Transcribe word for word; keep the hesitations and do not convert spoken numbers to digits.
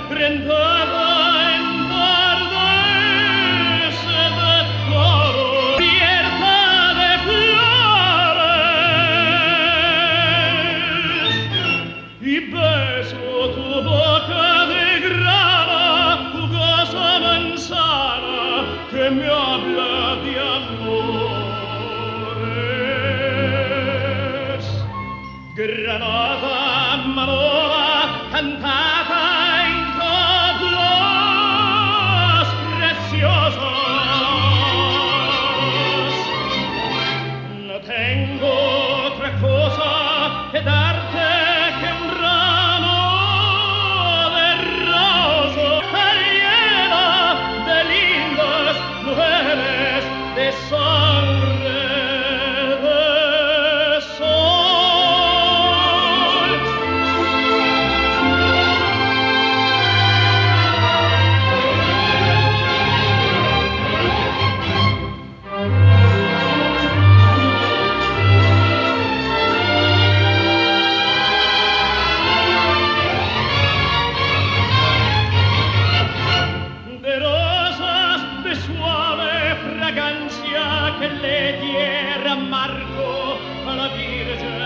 prentada en tardes de toro, cubierta de flores, y beso tu boca de grana, jugosa manzana que me habla de amores. Granada, Manova, cantata en coplas preciosas. No tengo otra cosa que darte que un ramo de rosas llena de lindas mujeres de sangre de sol. De rosas de suave fragancia que le diera Marco a la Virgen